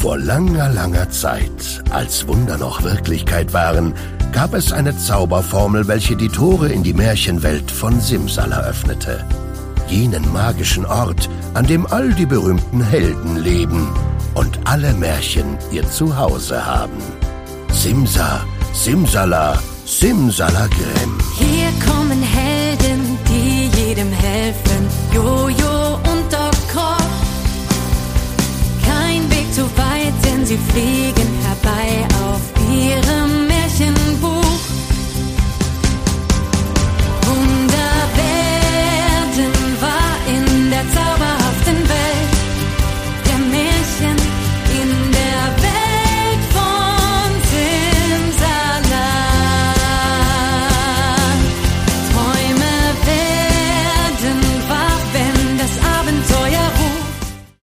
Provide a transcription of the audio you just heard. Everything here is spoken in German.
Vor langer, langer Zeit, als Wunder noch Wirklichkeit waren, gab es eine Zauberformel, welche die Tore in die Märchenwelt von Simsala öffnete. Jenen magischen Ort, an dem all die berühmten Helden leben und alle Märchen ihr Zuhause haben. Simsa, Simsala, Simsalagrim. Hier kommen Helden, die jedem helfen. Jojo und Doc Koch. Kein Weg zu weit, denn sie fliegen